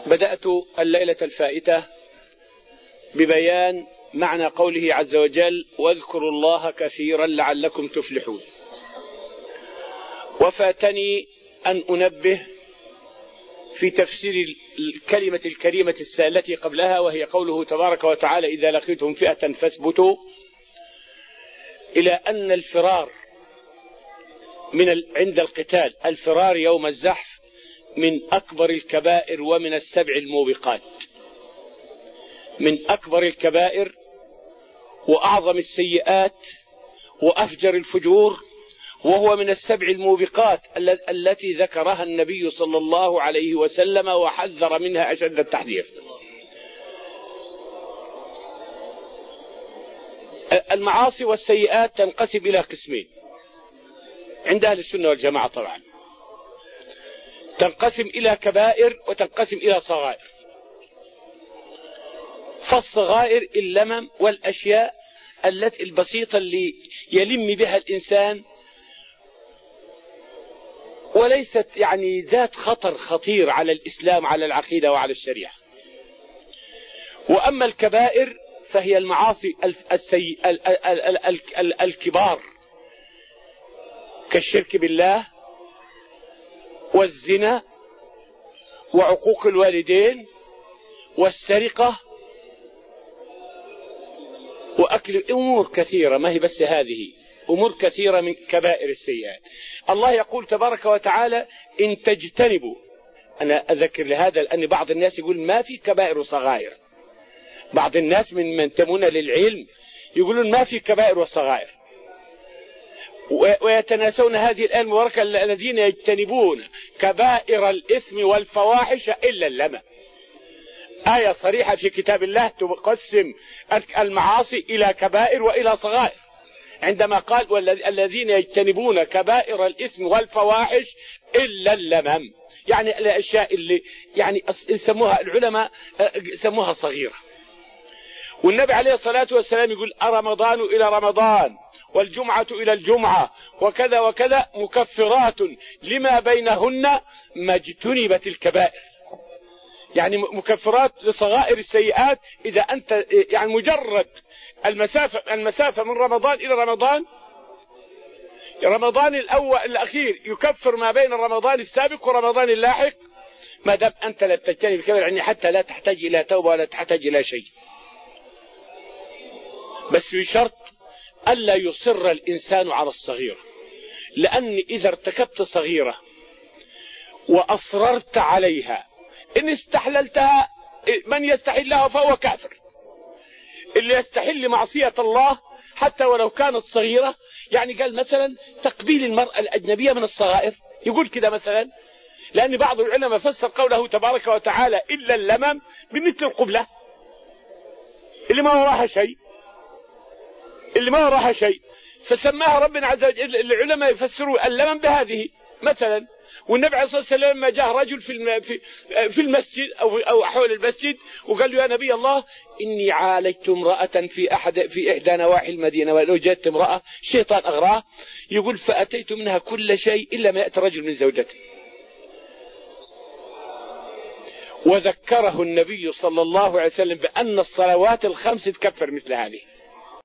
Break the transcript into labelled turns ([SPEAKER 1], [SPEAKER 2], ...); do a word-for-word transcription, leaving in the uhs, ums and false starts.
[SPEAKER 1] بدأت الليلة الفائتة ببيان معنى قوله عز وجل: واذكروا الله كثيرا لعلكم تفلحون. وفاتني أن أنبه في تفسير الكلمة الكريمة التي قبلها، وهي قوله تبارك وتعالى: إذا لقيتم فئة فاثبتوا، إلى أن الفرار من عند القتال، الفرار يوم الزحف، من أكبر الكبائر ومن السبع الموبقات، من أكبر الكبائر وأعظم السيئات وأفجر الفجور، وهو من السبع الموبقات التي ذكرها النبي صلى الله عليه وسلم وحذر منها أشد التحذير. المعاصي والسيئات تنقسم إلى قسمين عند أهل السنة والجماعة، طبعا تنقسم إلى كبائر وتنقسم إلى صغائر. فالصغائر اللمم والأشياء التي البسيطة اللي يلم بها الإنسان وليست يعني ذات خطر خطير على الإسلام، على العقيدة وعلى الشريعة. وأما الكبائر فهي المعاصي السي... ال... ال... ال... ال... الكبار، كالشرك بالله والزنا وعقوق الوالدين والسرقة وأكل أمور كثيرة، ما هي بس هذه، أمور كثيرة من كبائر السيئات. الله يقول تبارك وتعالى: إن تجتنبوا. أنا أذكر لهذا لأن بعض الناس يقول ما في كبائر وصغائر. بعض الناس من من ينتمون للعلم يقولون ما في كبائر وصغائر، ويتناسون هذه الآية المباركة: الذين يجتنبون كبائر الإثم والفواحش إلا اللمم. آية صريحة في كتاب الله تقسم المعاصي إلى كبائر وإلى صغائر، عندما قال: والذين يجتنبون كبائر الإثم والفواحش إلا اللمم، يعني الأشياء اللي يعني يسموها العلماء يسموها صغيرة. والنبي عليه الصلاة والسلام يقول: رمضان إلى رمضان والجمعة إلى الجمعة وكذا وكذا مكفرات لما بينهن ما اجتنبت الكبائر، يعني مكفرات لصغائر السيئات. إذا أنت يعني مجرد المسافة المسافة من رمضان إلى رمضان، رمضان الأول الأخير يكفر ما بين رمضان السابق ورمضان اللاحق، ما دام أنت لا تجتنب الكبائر، يعني حتى لا تحتاج إلى توبة ولا تحتاج إلى شيء، بس بشرط ألا يصر الإنسان على الصغيرة. لأن إذا ارتكبت صغيرة وأصررت عليها، إن استحللتها، من يستحلها فهو كافر. اللي يستحل معصية الله حتى ولو كانت صغيرة، يعني قال مثلا تقبيل المرأة الأجنبية من الصغائر، يقول كده مثلا، لأن بعض العلماء فسر قوله تبارك وتعالى إلا اللمم بمثل القبلة اللي ما وراها شيء، اللي ما وراها شيء، فسماها ربنا عز وجل. العلماء يفسروا اللمم بهذه مثلا. والنبي عليه الصلاة والسلام لما جاء رجل في في في المسجد أو أو حول المسجد وقال له: يا نبي الله، إني عالجت امرأة في أحد في إحدى نواحي المدينة، ولو جاءت امرأة الشيطان أغراه، يقول: فأتيت منها كل شيء إلا ما يأتي رجل من زوجته. وذكره النبي صلى الله عليه وسلم بأن الصلوات الخمس تكفر مثل هذه.